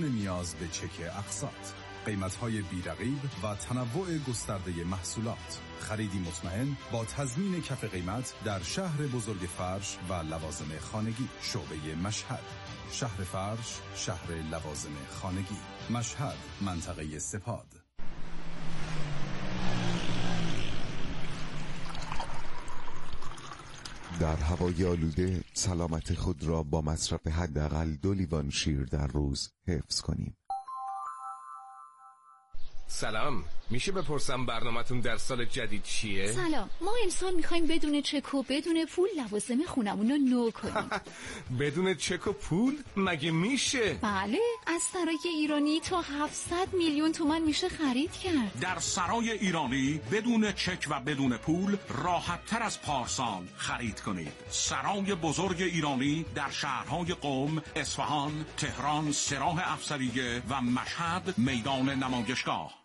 نیاز به چک اقساط، قیمت‌های بی‌رقیب و تنوع گسترده محصولات، خریدی مطمئن با تضمین کف قیمت در شهر بزرگ فرش و لوازم خانگی. شعبه مشهد، شهر فرش، شهر لوازم خانگی. مشهد، منطقه سپاد. در هوای آلوده سلامت خود را با مصرف حداقل 2 لیوان شیر در روز حفظ کنیم. سلام، میشه بپرسم برنامه‌تون در سال جدید چیه؟ سلام، ما امسال میخوایم بدون چک و بدون پول لوازم خونمون رو نو کنیم. بدون چک و پول؟ مگه میشه؟ بله، از سرای ایرانی تا 700 میلیون تومان میشه خرید کرد. در سرای ایرانی بدون چک و بدون پول راحت تر از پارسال خرید کنید. سرای بزرگ ایرانی در شهرهای قم، اصفهان، تهران، سراح افسریه و مشهد میدان نمایشگاه.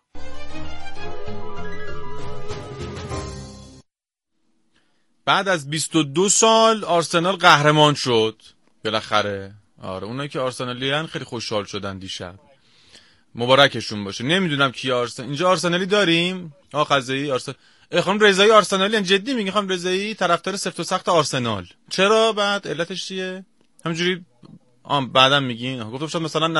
بعد از 22 سال آرسنال قهرمان شد بالاخره. آره، اونایی که آرسنالی هن خیلی خوشحال شدن دیشب. مبارکشون باشه. نمیدونم کی اینجا آرسنالی داریم؟ خزایی آرسنال. خانم رضایی آرسنالی جدی میگی؟ خانم رضایی طرفدار سفت و سخت آرسنال. چرا؟ بعد علتش چیه؟ همینجوری بعدم میگین گفتم شاید مثلا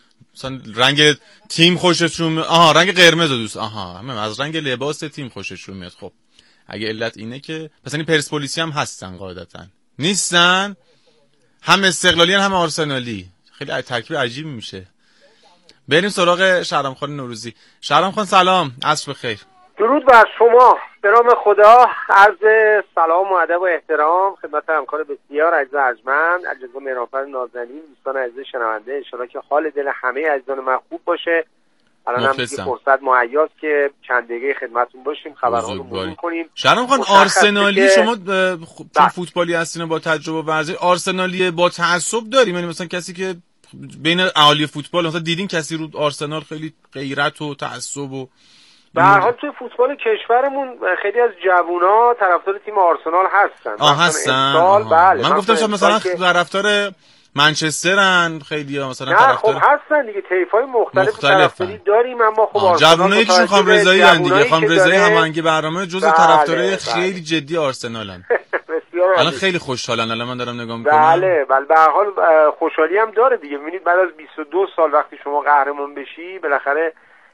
رنگ تیم خوششون رنگ قرمز دوست از رنگ لباس تیم خوششون میاد. خب اگه علت اینه که مثلا پرسپولیسی هم هستن قاعدتا نیستن، هم استقلالی هم آرسنالی. خیلی ترکیب عجیب میشه. بریم سراغ شهرام خان نوروزی. شهرام خان سلام، عصر بخیر. درود بر شما. به نام خدا عرض سلام و ادب و احترام خدمت همکار بسیار عزیز ارجمند، علیرضا مهرانفر نازنین، دوستان عزیز شنونده. ان شاءالله که حال دل همه عزیزان من خوب باشه. الان هم دیگه فرصت مهیاست که چند دقیقه خدمتتون باشیم، خبرها رو مرور کنیم. شهرام خان آرسنالی شما تیم فوتبالی هستین با تجربه و ورزش، آرسنالی با تعصب داریم؟ یعنی مثلا کسی که بین اهالی فوتبال مثلا دیدین کسی رو آرسنال خیلی غیرت و تعصب و به هر حال توی فوتبال کشورمون خیلی از جوونا طرفدار تیم آرسنال هستن. بله. من گفتم شاید مثلا طرفدار منچسترن خیلی ها مثلا طرفدار. خب هستن دیگه، طیف‌های مختلف طرفداری داریم، اما خب آرسنال جوونایی که خانم رضایی ان دیگه. خانم رضایی هماهنگی برنامه جزء طرفدارای خیلی جدی آرسنالن. الان خیلی خوشحالن. الان من دارم نگاه می‌کنم. بله به هر حال خوشحالی هم داره دیگه. ببینید بعد از 22 سال وقتی شما قهرمان بشی بالاخره،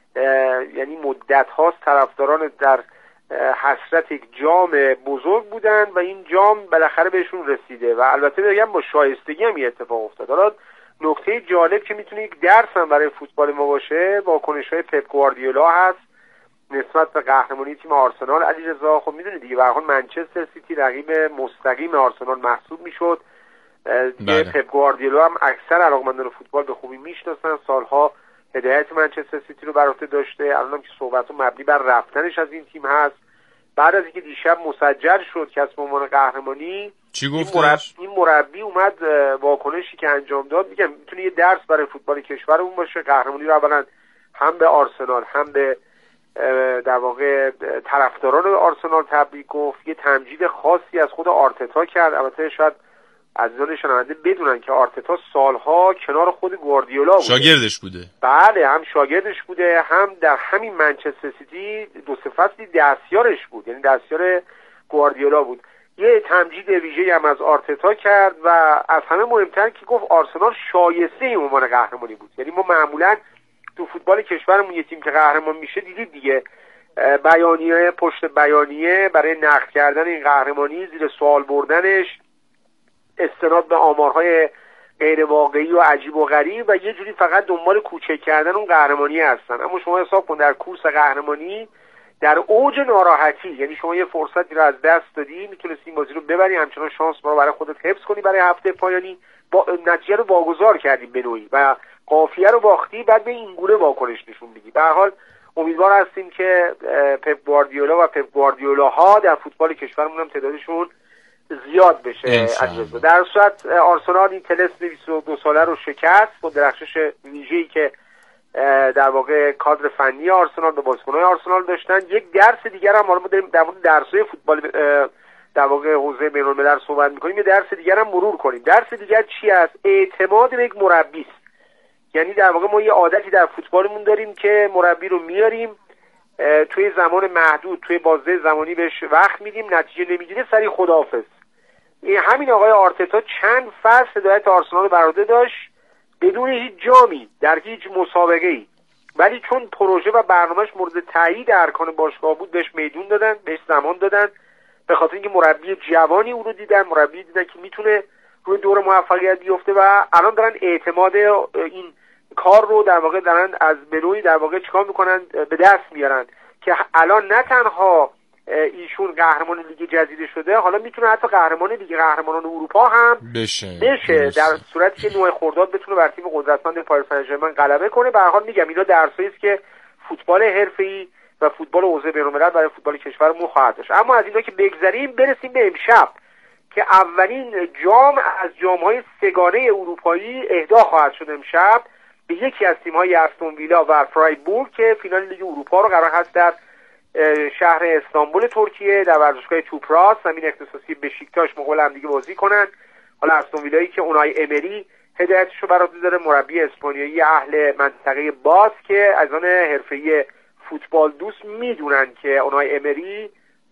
یعنی مدت هاست طرفداران در حسرت یک جام بزرگ بودن و این جام بالاخره بهشون رسیده و البته بگم با شایستگی هم این اتفاق افتاد. حالا نکته جالب که میتونه یک درس هم برای فوتبال ما باشه، واکنش‌های پپ گواردیولا هست نسبت به قهرمانی تیم آرسنال. علیرضا خب میدونید دیگه، به هر حال منچستر سیتی رقیب مستقیم آرسنال محسوب میشد. پپ گواردیولا هم اکثر علاقه‌مندان فوتبال به خوبی میشناسن، سالها هدایت منچستر سیتی رو بر عهده داشته. الانم که صحبت مبنی بر رفتنش از این تیم هست. بعد از اینکه دیشب مسجل شد کسب عنوان قهرمانی، این مربی اومد واکنشی که انجام داد، میگم میتونه یه درس برای فوتبال کشورمون باشه. قهرمانی رو اولا هم به آرسنال هم به در واقع طرفداران آرسنال تبریک گفت. یه تمجید خاصی از خود آرتتا کرد. البته شاید عزیزان شنونده بدونن که آرتتا سالها کنار خود گواردیولا بوده، شاگردش بوده. بله، هم شاگردش بوده، هم در همین منچستر سیتی 2-3 فصلی دستیارش بود، یعنی دستیار گواردیولا بود. یه تمجید ویژه‌ای هم از آرتتا کرد و از همه مهمتر که گفت آرسنال شایسته این عنوان قهرمانی بود. یعنی ما معمولا تو فوتبال کشورمون یه تیم که قهرمان میشه دیدید دیگه، بیانیه پشت بیانیه برای نقد کردن این قهرمانی، زیر سوال بردنش، استناد به آمارهای غیر واقعی و عجیب و غریب و یه جوری فقط دنبال کوچک کردن اون قهرمانی هستن. اما شما حساب کن در کورس قهرمانی در اوج ناراحتی، یعنی شما یه فرصتی رو از دست دادی، میتونستی این بازی رو ببری، همچنان شانس رو برای خودت حفظ کنی برای هفته پایانی، نتیجه رو واگذار کردی به نوعی و قافیه رو باختی، بعد به این گونه واکنش نشون بدی. به هر حال امیدوار هستیم که پپ گواردیولا و پپ گواردیولاها در فوتبال کشورمون هم تعدادشون زیاد بشه. در صورت آرسنال این طلسم 22 ساله رو شکست با درخشش ویژه‌ای که در واقع کادر فنی آرسنال به بازیکن‌های آرسنال داشتن. یک درس دیگر هم، حالا ما داریم در مورد درس‌های فوتبال در واقع حوزه بین‌الملل صحبت می‌کنیم، یه درس دیگر هم مرور کنیم. درس دیگر چی است؟ اعتماد به یک مربی است. یعنی در واقع ما یه عادتی در فوتبالمون داریم که مربی رو میاریم توی زمان محدود، توی بازه زمانی بهش وقت میدیم، نتیجه نمیگیره سریع خداحافظ. همین آقای آرتتا چند فصل هدایت آرسنال برعهده داشت بدون هیچ جامی در هیچ مسابقه‌ای، ولی چون پروژه و برنامه‌اش مورد تایید ارکان باشگاه بود بهش میدون دادن، بهش زمان دادن، به خاطر اینکه مربی جوانی او رو دیدن، مربی دیدن که میتونه روی دور موفقیت بیفته و الان دارن اعتماد این کار رو در واقع دارن از بنوی در واقع چیکار میکنن به دست میارن که الان نه تنها ایشون قهرمان لیگ جزیره شده، حالا میتونه حتی قهرمان لیگ قهرمانان اروپا هم بشه در صورتی که 9 خرداد بتونه بر تیم قدرتمند پاریس سن ژرمن غلبه کنه. به هر حال میگم اینا درسایی است که فوتبال حرفه‌ای و فوتبال حوزه بین‌الملل برای فوتبال کشورمون خواهد داشت. اما از اینا که بگذریم، برسیم به امشب که اولین جام از جام‌های سگانه اروپایی اهدا خواهد شد امشب به یکی از تیم‌های استون ویلا و فرایبورگ که فینال لیگ اروپا رو قرار هست در شهر استانبول ترکیه در ورزشگاه توپراس زمین اختصاصی بشیکتاش مقابل هم دیگه بازی کنن. حالا استون ویلایی که اونای امری هدایتش رو بر عهده داره، مربی اسپانیایی اهل منطقه باس که از آن حرفه‌ای فوتبال دوست میدونن که اونای امری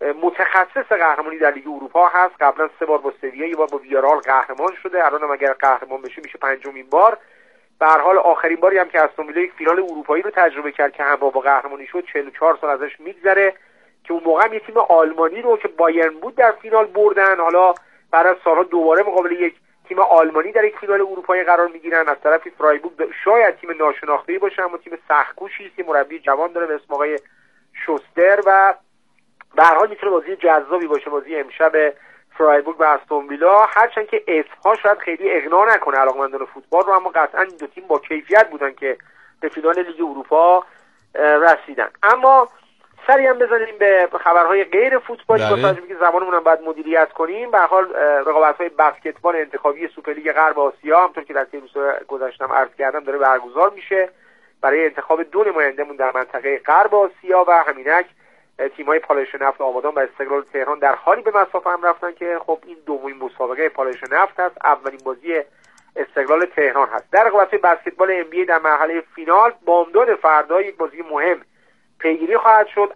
متخصص قهرمانی در لیگ اروپا هست. قبلا 3 بار با سویا، 1 بار با ویارال قهرمان شده، الان هم اگر قهرمان بشه میشه 5مین بار. به هر حال آخرین باری هم که استون ویلا یک فینال اروپایی رو تجربه کرد که همراه با قهرمانی شد 44 سال ازش میگذره که اون موقع هم یه تیم آلمانی رو که بایرن بود در فینال بردن. حالا بعد از سالها دوباره مقابل یک تیم آلمانی در یک فینال اروپایی قرار میگیرن. از طرفی فرایبورگ شاید تیم ناشناخته‌ای باشه اما تیم سخت‌کوشی است، مربی جوان داره به اسم آقای شوستر و به هر حال میتونه بازی جذابی باشه بازی امشب فرایبورگ و استون ویلا، هرچند که اسمها شاید خیلی اغنا نکنه علاقمندان فوتبال رو، اما قطعا این دو تیم با کیفیت بودن که به فینال لیگ اروپا رسیدن. اما سری هم بزنیم به خبرهای غیر فوتبالی با توجه به اینکه زمانمون هم باید مدیریت کنیم. به هر حال رقابت‌های بسکتبال انتخابی سوپرلیگ غرب آسیا همونطور که در طی روزهای گذشتم عرض کردم داره برگزار میشه برای انتخاب 2 نماینده‌مون در منطقه غرب آسیا و همینک تیم‌های پالایش نفت آبادان و استقلال تهران در حالی به مسافه هم رفتن که خب این دومین مسابقه پالایش نفت هست، اولین بازی استقلال تهران هست. در رقابت بسکتبال NBA در مرحله فینال بامداد فردا یک بازی مهم پیگیری خواهد شد.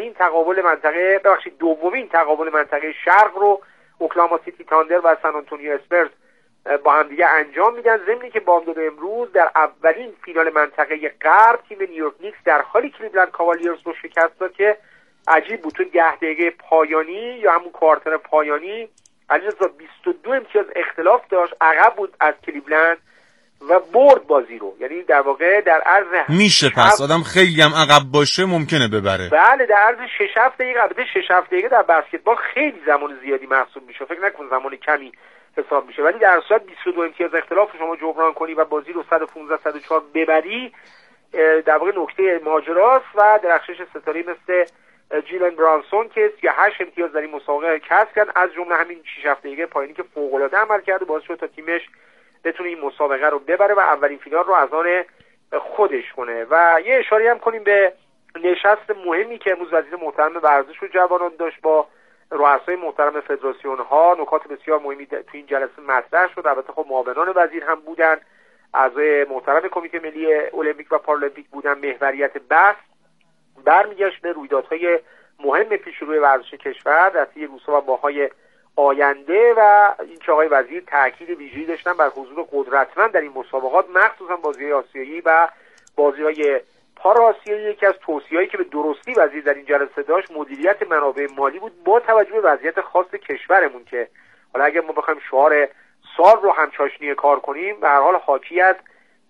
دومین تقابل منطقه شرق رو اوکلاهاما سیتی تاندر و سن آنتونیو اسپرز با هم دیگه انجام میدن، ضمن که بامداد امروز در اولین فینال منطقه غرب تیم نیویورک نیکس در حالی کلیولند کاوالیرز رو شکست داد که عجیب بود. تو 10 دقیقه پایانی یا همون کوارتر پایانی علیرضا 22 امتیاز اختلاف داشت، عقب بود از کلیولند و برد بازی رو. یعنی در واقع در عرض میشه پس آدم خیلی هم عقب باشه ممکنه ببره. بله در عرض 6-7 دقیقه، البته 6-7 دقیقه در بسکتبال خیلی زمان زیادی محسوب میشه، فکر نکن زمان کمی حساب میشه، ولی در صورت 22 امتیاز اختلاف شما جبران کنی و بازی رو 115-104 ببری در واقع نکته ماجراست و درخشش ستاره مثل جیلن برانسون که 38 امتیاز در این مسابقه کسب کرد، از جمله همین 6-7 دقیقه پایانی که فوق‌العاده عمل کرد باعث شد تا تیمش بتونه این مسابقه رو ببره و اولین فینال رو از آن خودش کنه. و یه اشاره هم کنیم به نشست مهمی که امروز وزیر محترم ورزش و جوانان داشت با رؤسای محترم فدراسیون ها. نکات بسیار مهمی تو این جلسه مطرح شد، البته خب معاونان وزیر هم بودن، اعضای محترم کمیته ملی المپیک و پارالمپیک بودن. محوریت بحث برمیگشت به رویدادهای مهم پیش روی ورزش کشور در طی روزها و ماه‌های آینده و این که آقای وزیر تاکید ویژه‌ای داشتن بر حضور قدرتمند در این مسابقات، مخصوصا بازی‌های آسیایی و بازی‌های پارآسیایی. یکی از توصیه‌هایی که به درستی وزیر در این جلسه داشت مدیریت منابع مالی بود با توجه به وضعیت خاص کشورمون که حالا اگه ما بخوایم شعار سال رو هم چاشنی کار کنیم به هر حال حاکی از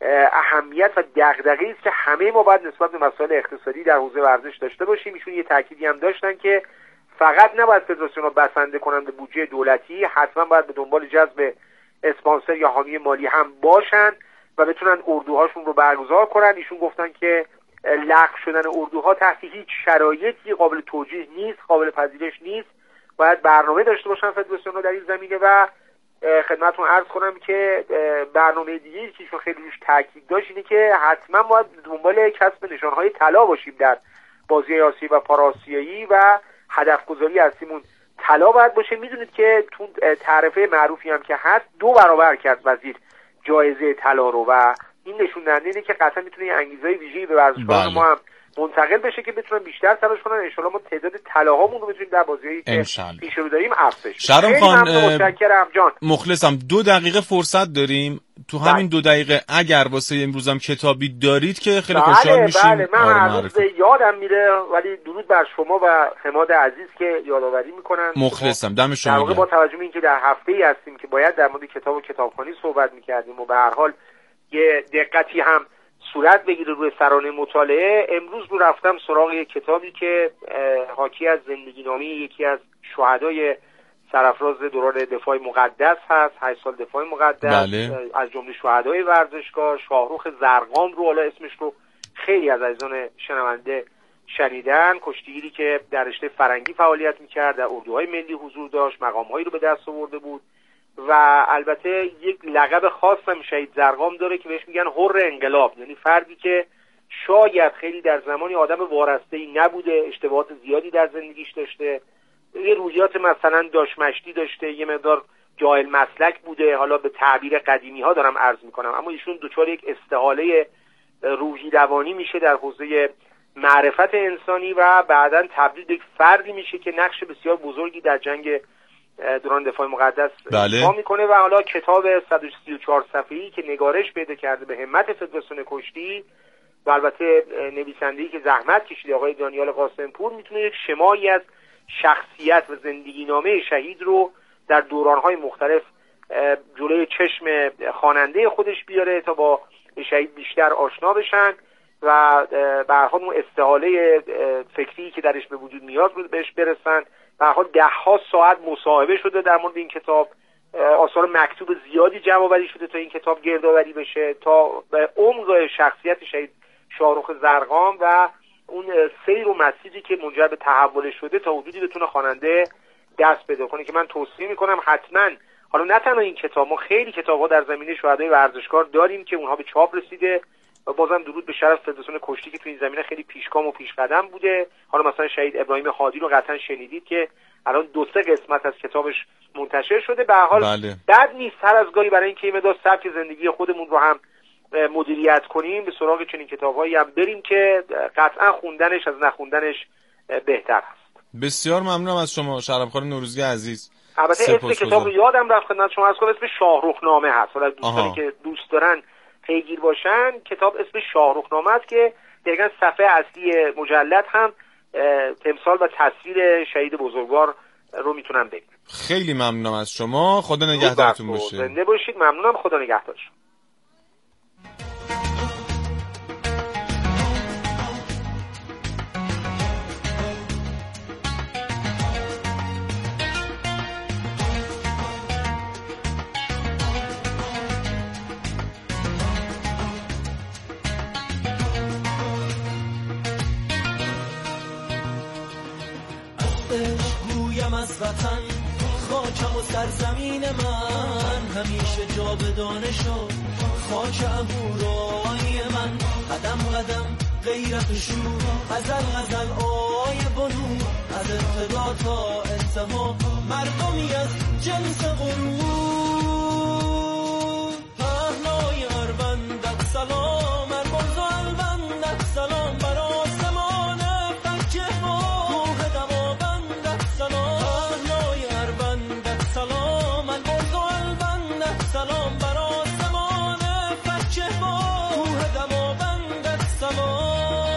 اهمیت و دغدغه‌ای است که همه ما باید نسبت به مسائل اقتصادی در حوزه ورزش داشته باشیم. ایشون یه تأکیدی هم داشتن که فقط نباید فدراسیون‌ها بسنده کننده بودجه دولتی، حتما باید به دنبال جذب اسپانسر یا حامی مالی هم باشن و بتونن اردوهاشون رو برگزار کنن. ایشون گفتن که لغو شدن اردوها تحت هیچ شرایطی قابل توجیه نیست، قابل پذیرش نیست. باید برنامه داشته باشن فدراسیون‌ها در این زمینه و خدمتتون عرض کنم که برنامه دیگه‌ای که ایشون خیلی روش تاکید داشت اینه که حتما باید دنبال کسب نشانهای طلا باشیم در بازی آسیایی و پارآسیایی و هدف گذاری اصلیمون طلا باید باشه. میدونید که تو تعرفه معروفی هم که هست 2 برابر کرد وزیر جایزه طلا رو و این نشون دهنده اینه که قطعا میتونه یه انگیزه ویژه‌ای به ورزشکاران ما هم منتقل بشه که بتونن بیشتر تلاش کنن. ان شاءالله ما تعداد طلاهامون رو بتونیم در بازیایی که پیش رو داریم افزایش بدیم. شهرام خان متشکرم جان. مخلصم. 2 دقیقه فرصت داریم. تو همین 2 دقیقه اگر واسه امروزم کتابی دارید که خیلی خوشحال میشیم. بله من هنوز یادم میره، ولی درود بر شما و حماد عزیز که یادآوری میکنن. مخلصم. دم شما. در واقع با توجه به اینکه در هفته‌ای هستیم که باید در مورد کتاب و کتابخوانی صحبت میکردیم و به هر حال یه دقتی هم صورت بگیره روی سرانه مطالعه، امروز رو رفتم سراغ یک کتابی که حاکی از زندگی نامه یکی از شهدای سرافراز دوران دفاع مقدس هست، 8 سال دفاع مقدس. بله. از جمله شهدای ورزشگاه شاهرخ زرقام رو، حالا اسمش رو خیلی از عزیزان شنونده شنیدن، کشتیگیری که در رشته فرنگی فعالیت میکرد، در اردوهای ملی حضور داشت، مقامهایی رو به دست آورده بود و البته یک لقب خاص هم شهید زرقام داره که بهش میگن حر انقلاب، یعنی فردی که شاید خیلی در زمانی آدم وارسته‌ای نبوده، اشتباهات زیادی در زندگیش داشته، یه روحیات مثلا داشمشتی داشته، یه مقدار جاهل مسلک بوده، حالا به تعبیر قدیمی ها دارم عرض میکنم، اما ایشون دچار یک استحاله روحی روانی میشه در حوزه معرفت انسانی و بعداً تبدیل به یک فردی میشه که نقش بسیار بزرگی در جنگ دوران دفاع مقدس ایفا میکنه و حالا کتاب 134 صفحه‌ای که نگارش پیدا کرده به همت فدراسیون کشتی و البته نویسنده‌ای که زحمت کشیده آقای دانیال قاسمپور، میتونه یک شمایی از شخصیت و زندگی نامه شهید رو در دوران‌های مختلف جلوی چشم خواننده خودش بیاره تا با شهید بیشتر آشنا بشن و به هر حال اون استحاله فکری که درش به وجود میاد رو بهش برسن. به هر حال 10 ساعت مصاحبه شده در مورد این کتاب، آثار مکتوب زیادی جمع‌آوری شده تا این کتاب گردآوری بشه، تا به عمق شخصیت شهید شاهرخ زرقام و اون سیر و مسیری که منجر به تحول شده تا حدودی بتونه خواننده دست پیدا کنه که من توصیه میکنم حتما. حالا نه تنها این کتاب، ما خیلی کتاب‌ها در زمینه شهدای ورزشکار داریم که اونها به چاپ رسیده و بازم درود به شرف فدراسیون کشتی که تو این زمینه خیلی پیشگام و پیشقدم بوده. حالا مثلا شهید ابراهیم هادی رو قطعا شنیدید که الان 2-3 قسمت از کتابش منتشر شده. به هر حال بد نیست هر از گاهی برای اینکه مقدار سبک زندگی خودمون رو هم مدیریت کنیم به سراغ چنین کتاب‌هایی هم بریم که قطعا خوندنش از نخوندنش بهتر است. بسیار ممنونم از شما شهرام خان نوروزی عزیز. البته اسم کتاب رو یادم رفت خدمت شما عرض کنم، اسم شاهرخ نامه هست. حالا دوستانی که دوست دارن پیگیر باشن، کتاب اسم شاهرخ نامه است که دقیقاً صفحه اصلی مجلد هم تمثال و تصویر شهید بزرگوار رو میتونم بگم. خیلی ممنونم از شما، خدا نگهدارتون باشه. زنده باشید. ممنونم، خدا نگهدار شما. از وطن خاکم و سرزمین من همیشه جاودانه شد، خاک اهورای من قدم قدم غیرت شور، غزل غزل آی بنو، از ابتدا تا انتها مردمی از جنس غرور. پهنای اربندت سلام، ارباز و البندت سلام، بر آسمان فکه ها کوه دماوندت سلام. پهنای اربندت سلام، ارباز و البندت سلام، بر آسمان فکه ها کوه دماوندت سلام.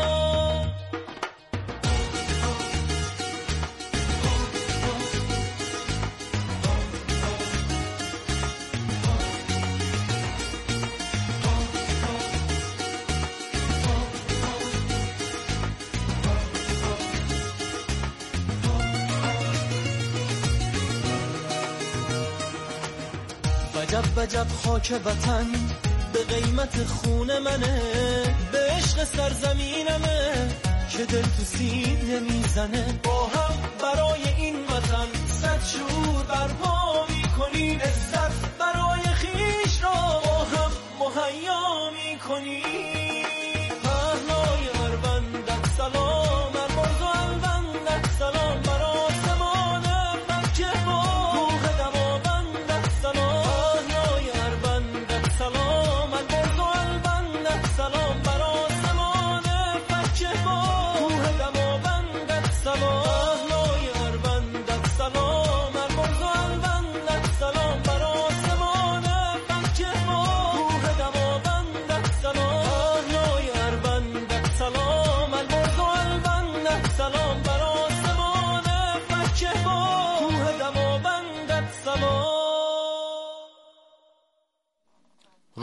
وجب خاک وطن به قیمت خون منه، به عشق سرزمینمه که دل تو سینه میزنه. با هم برای این وطن صد شور برپا میکنیم، عزت برای خیش را با هم مهیا میکنیم. پهنای اربندت سلام، ارباز و البندت سلام، بر آسمان فکه ها کوه دماوندت سلام. سلام البرز و البندت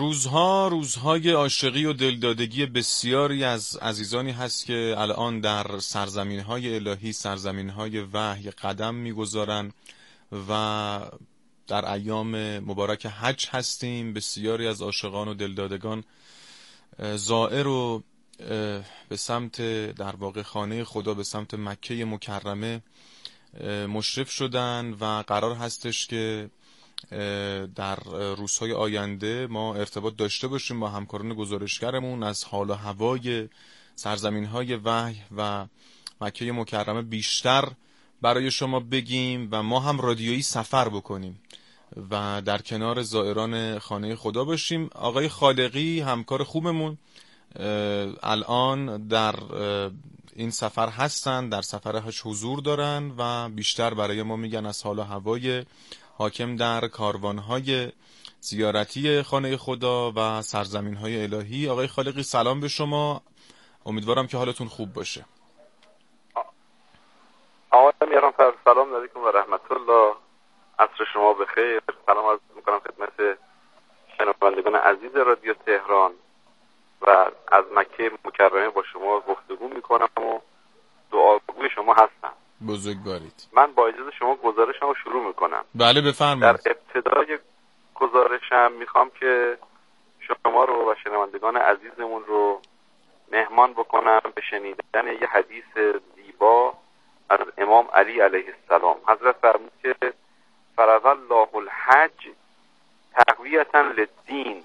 روزهای عاشقی و دلدادگی بسیاری از عزیزانی هست که الان در سرزمین‌های الهی، سرزمین‌های وحی قدم می‌گذارن و در ایام مبارک حج هستیم. بسیاری از عاشقان و دلدادگان زائر و به سمت در واقع خانه خدا، به سمت مکه مکرمه مشرف شدن و قرار هستش که در روزهای آینده ما ارتباط داشته باشیم با همکاران گزارشگرمون از حال و هوای سرزمین‌های وحی و مکه مکرمه بیشتر برای شما بگیم و ما هم رادیویی سفر بکنیم و در کنار زائران خانه خدا باشیم. آقای خالقی همکار خوبمون الان در این سفر هستن، در سفر حج حضور دارن و بیشتر برای ما میگن از حال و هوای حاکم در کاروانهای زیارتی خانه خدا و سرزمین‌های الهی. آقای خالقی سلام به شما، امیدوارم که حالتون خوب باشه. آقای میرانفر سلام علیکم و رحمت الله، عصر شما بخیر. سلام عرض میکنم خدمت شنوندگان عزیز رادیو تهران و از مکه مکرمه با شما گفتگو میکنم و دعاگوی شما هستم. بزرگوارید. من با اجازه شما گزارشمو شروع میکنم. بله بفرمایید. در ابتدای گزارشم میخوام که شما رو و شنوندگان عزیزمون رو مهمان بکنم به شنیدن یه حدیث زیبا از امام علی علیه السلام. حضرت فرمود که فرض الله الحج تقویتا للدین،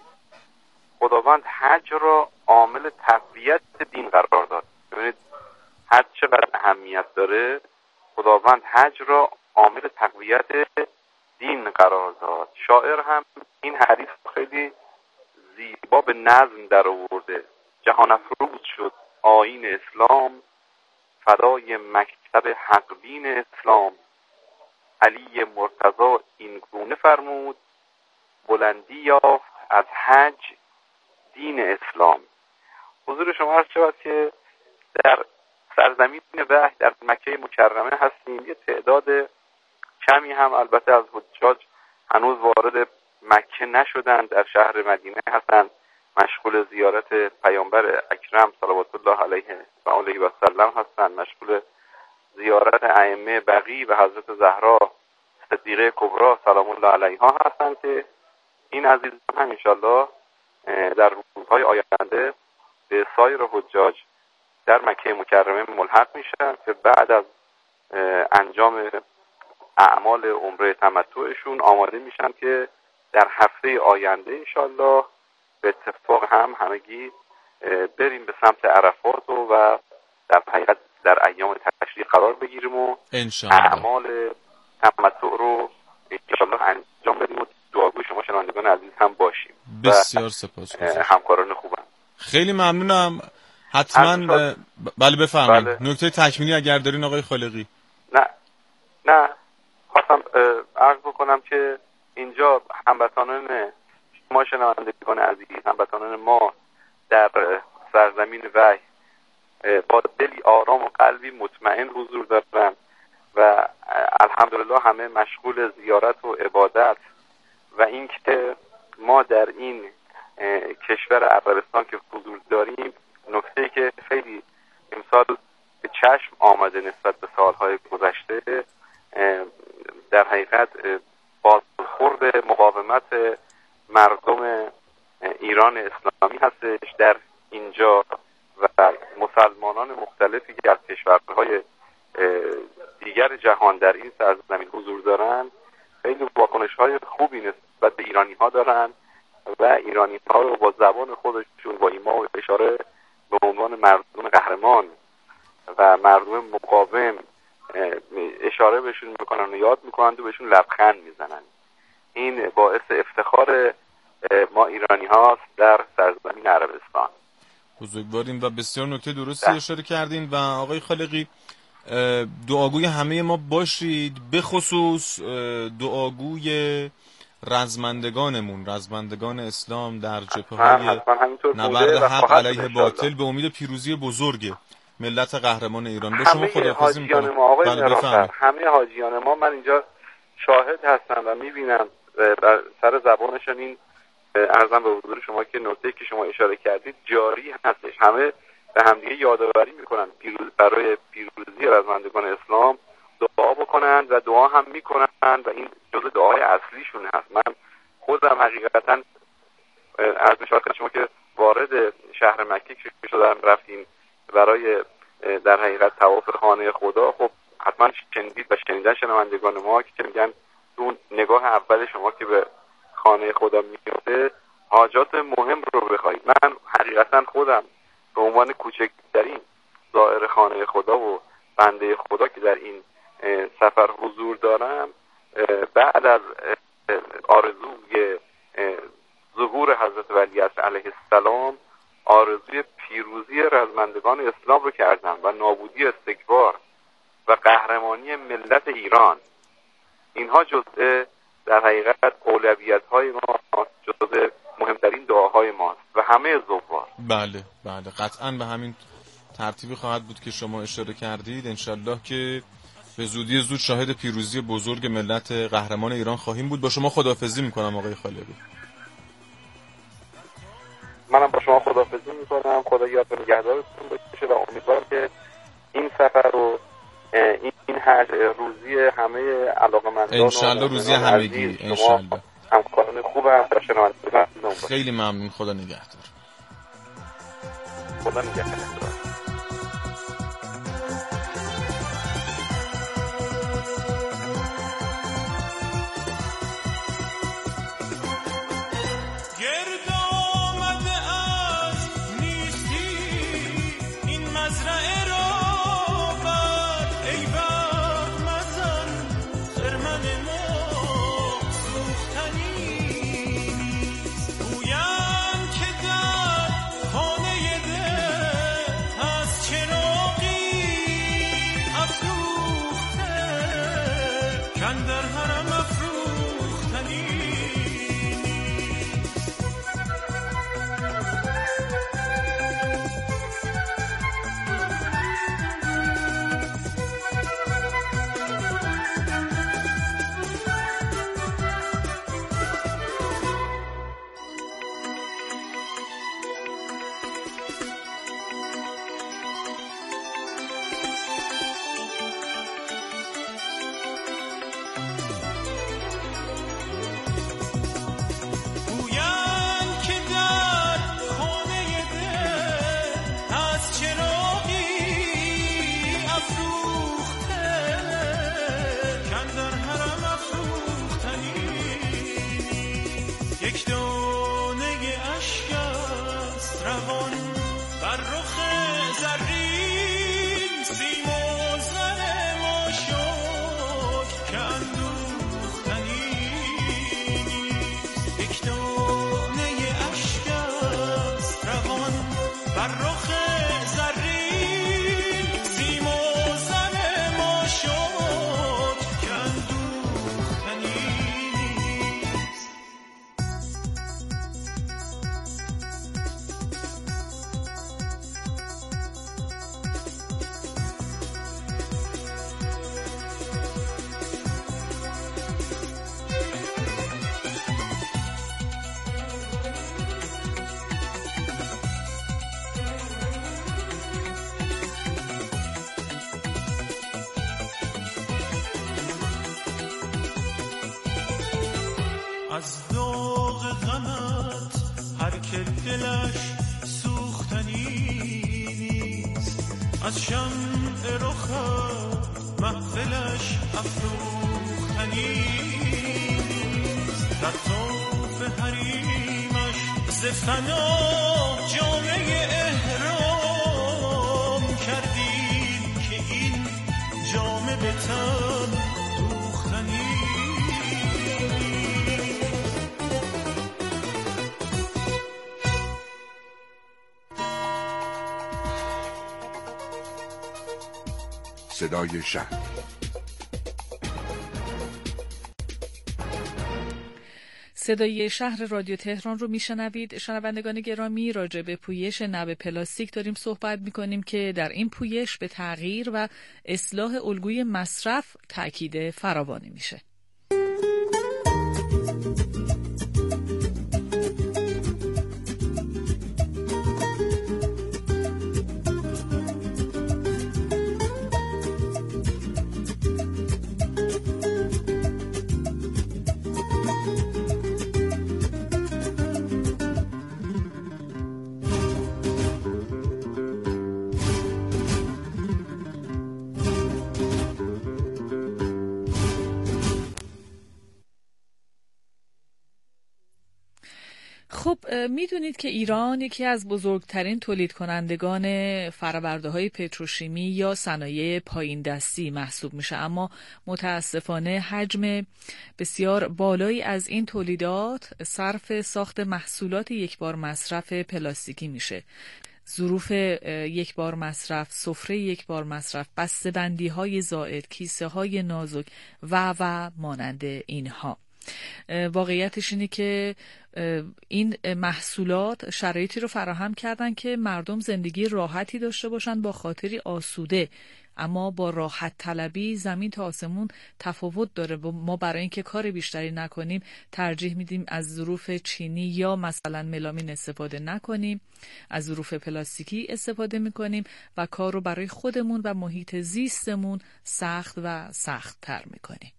خداوند حج را عامل تقویت دین قرار داد. ببینید حج چقدر اهمیت داره. خداوند حج را عامل تقویت دین قرار داد. شاعر هم این حدیث خیلی زیبا به نظم در آورده. جهان افروز شد آیین اسلام، فدای مکتب حق بین اسلام. علی مرتضی این گونه فرمود، بلندی یافت از حج دین اسلام. حضور شما عرض شود که در سرزمین وحی در مکه مکرمه هستیم. یه تعداد کمی هم البته از حجاج هنوز وارد مکه نشدند، در شهر مدینه هستند، مشغول زیارت پیامبر اکرم صلوات الله علیه و آله و سلم هستند، مشغول زیارت ائمه بقیع و حضرت زهرا صدیقه کبری سلام الله علیها هستند که این عزیزان هم انشالله در روزهای آینده به سایر حجاج در مکه مکرمه ملحق میشن که بعد از انجام اعمال عمره تمتعشون آماده میشن که در هفته آینده انشالله به اتفاق هم همگی بریم به سمت عرفات و در حقیقت در ایام تشریق قرار بگیریم و اعمال تمتع رو انشالله انجام بدیم و دعاگوی شما شنوندگان عزیز هم باشیم. بسیار سپاسگزارم. همکاران خوبم. خیلی ممنونم. حتما بله بفرمایید. بله. نکته تکمیلی اگر دارین آقای خالقی. نه خواستم عرض بکنم که اینجا هموطنان ما شنوندگان عزیز، هموطنان ما در سرزمین وحی با دلی آرام و قلبی مطمئن حضور دارن و الحمدلله همه مشغول زیارت و عبادت و اینکه ما در این کشور عربستان که حضور داریم، نکته‌ای که خیلی امسال به چشم آمده نسبت به سالهای گذشته، در حقیقت بازخورد مقاومت مردم ایران اسلامی هستش در اینجا و مسلمانان مختلفی که از کشورهای دیگر جهان در این سرزمین حضور دارن خیلی واکنش‌های خوبی نسبت به ایرانی‌ها دارن و ایرانی‌ها رو با زبان خودشون با ایما و اشاره به عنوان مردم قهرمان و مردم مقاوم اشاره بهشون میکنن و یاد میکنن و بهشون لبخند میزنن. این باعث افتخار ما ایرانی هاست در سرزمین عربستان. بزرگوارین و بسیار نکته درستی اشاره کردین و آقای خالقی دعاگوی همه ما باشید، به خصوص دعاگوی رزمندگانمون، رزمندگان اسلام در جبهه‌های نبرد حق علیه باطل به امید پیروزی بزرگ ملت قهرمان ایران. به شما خداحافظی می‌کنم. همه حاجیان ما من اینجا شاهد هستم و می‌بینم سر زبانشون این عرضم به حضور شما که نکته که شما اشاره کردید جاری هستش. همه به همدیگه یادآوری میکنن برای پیروزی رزمندگان اسلام دعا بکنن و دعا هم میکنن و این جزء دعای اصلیشون هست. من خودم حقیقتا عرض می‌شود شما که وارد شهر مکه که شدم رفتیم برای در حقیقت طواف خانه خدا، خب حتما شنیدید و شنیدن شنوندگان ما که میگن اون نگاه اول شما که به خانه خدا میفته حاجات مهم رو بخواید. من حقیقتا خودم به عنوان کوچکترین زائر خانه خدا و بنده خدا که در این سفر حضور دارم، بعد از آرزوی ظهور حضرت ولیعصر علیه السلام آرزوی پیروزی رزمندگان اسلام رو کردم و نابودی استکبار و قهرمانی ملت ایران. اینها جزء در حقیقت اولویت‌های ما، جزء مهمترین دعاهای ماست و همه زوار. بله قطعاً به همین ترتیبی خواهد بود که شما اشاره کردید. انشالله که به زودی زود شاهد پیروزی بزرگ ملت قهرمان ایران خواهیم بود. با شما خداحافظی میکنم آقای خالقی. منم با شما خداحافظی میکنم. خدا یاد و نگهدارتون باشه و امیدوارم که این سفر رو این هر روزی همه علاقه‌مندان انشالله روزی همگی انشالله همکاران خوبم و شنوندگان باشه. خیلی ممنون. خدا نگهدار. خدا نگهدار. از داغ غمت هر که دلش سوختنی نیست، از شمع رخت محفلش افروختنی نیست، در طوف حریمش ز فنا جامه احرام کردیم که این جامه به تن دوختنی. صدای شهر. صدای شهر رادیو تهران رو میشنوید. شنوندگان گرامی، راجع به پویش نب پلاستیک داریم صحبت میکنیم که در این پویش به تغییر و اصلاح الگوی مصرف تاکید فراوانی میشه. میدونید که ایران یکی از بزرگترین تولید کنندگان فرآورده‌های پتروشیمی یا صنایع پایین دستی محسوب میشه، اما متاسفانه حجم بسیار بالایی از این تولیدات صرف ساخت محصولات یک بار مصرف پلاستیکی میشه. ظروف یک بار مصرف، سفره یک بار مصرف، بسته‌بندی‌های زائد، کیسه‌های نازک و مانند اینها. واقعیتش اینه که این محصولات شرایطی رو فراهم کردن که مردم زندگی راحتی داشته باشن با خاطری آسوده، اما با راحت طلبی زمین تا آسمون تفاوت داره. ما برای اینکه کار بیشتری نکنیم ترجیح میدیم از ظروف چینی یا مثلا ملامین استفاده نکنیم، از ظروف پلاستیکی استفاده میکنیم و کار رو برای خودمون و محیط زیستمون سخت و سخت تر میکنیم.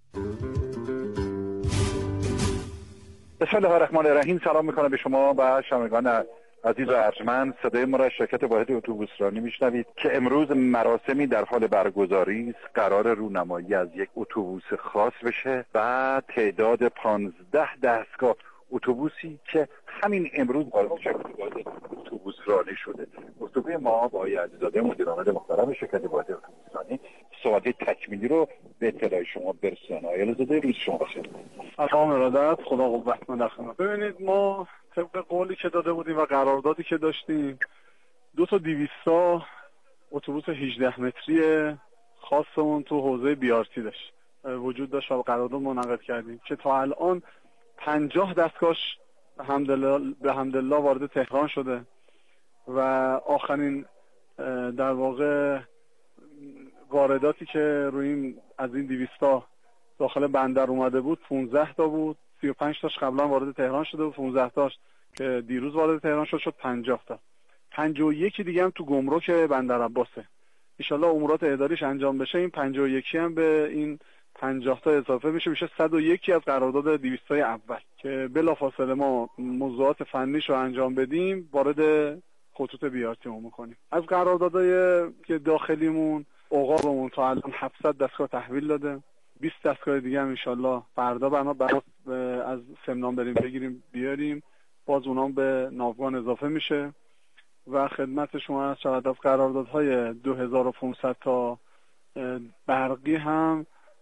بسم الله الرحمن الرحیم. سلام میکنم به شما و شنوندگان عزیز و ارجمند. صدای ما را شرکت واحد اتوبوسرانی میشنوید که امروز مراسمی در حال برگزاری است. قرار رونمایی از یک اتوبوس خاص بشه و تعداد 15 دستگاه اتوبوسی که همین امروز وارد شرکت واحد اتوبوسرانی شده. گفتگوی ما با آقای علیزاده مدیر عامل محترم شرکت واحد اتوبوسرانی صحبت تکمیلی رو به اطلاع شما برسونم. آقای علیزاده روز شما بخیر. سلام ارادت، خدا قوت مندخم. ببینید ما طبق قولی که داده بودیم و قراردادی که داشتیم 2 تا 200 اتوبوس 18 متری خاصمون تو حوزه بیارتی داشت وجود داشت و قرارداد منعقد کردیم که تا الان 50 دستگاهش به حمدالله وارد تهران شده و آخرین در واقع وارداتی که روی از این 200 داخل بندر اومده بود 15 تا بود. 35 تاش قبلا وارد تهران شده و 15 تاش که دیروز وارد تهران شد 50 تا. 51 دیگه هم تو گمرک بندر عباسه. ان شاء الله امورات اداریش انجام بشه این 51 هم به این 50 تا اضافه میشه 101 از قرارداد 200 تای اول که بلافاصله ما موضوعات فنیش رو انجام بدیم وارد خطوط بیارتی میکنیم. از قراردادهای که داخلیمون عقابمون تا الان 700 دستگاه تحویل داده. 20 دستگاه دیگه هم ان شاء الله فردا برنامه از سمنان بریم بگیریم بیاریم، باز اونام به ناوگان اضافه میشه و خدمت شما از شود. از قراردادهای 2500 تا برقی هم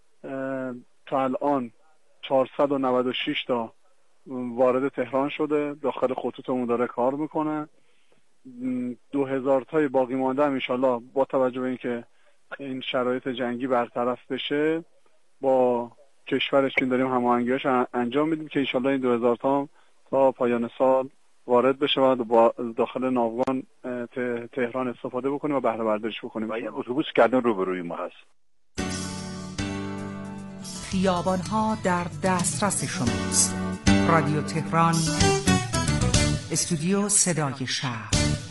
تا الان 496 تا وارد تهران شده، داخل خطوطمون داره کار میکنه. 2000 تای باقی مانده هم ان شاء الله با توجه به اینکه این شرایط جنگی برطرف بشه با کشورشون داریم هماهنگیاش انجام میدیم که ان شاء الله این 2000 تا پایان سال وارد بشه و داخل ناوگان تهران استفاده بکنیم و بهره برداریش بکنیم. و این اتوبوس کردن روبروی ما هست. خیابان‌ها در دسترس شماست. رادیو تهران، استودیو صدای شهر.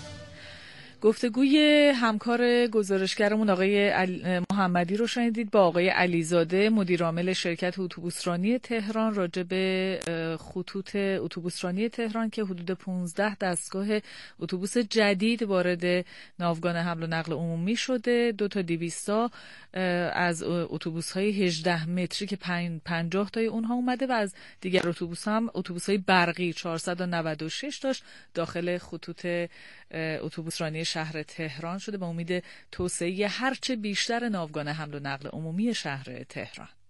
گفتگوی همکار گزارشگرمون آقای محمدی رو شنیدید با آقای علیزاده مدیر عامل شرکت اتوبوسرانی تهران راجع به خطوط اتوبوسرانی تهران که حدود 15 دستگاه اتوبوس جدید وارد ناوگان حمل و نقل عمومی شده. 2 تا 200 از اتوبوس‌های 18 متری که 50 تای اونها اومده و از دیگر اتوبوس‌های برقی 496 تاش داخل خطوط اتوبوسرانی شهر تهران شده با امید توسعه هرچه بیشتر ناوگان حمل و نقل عمومی شهر تهران.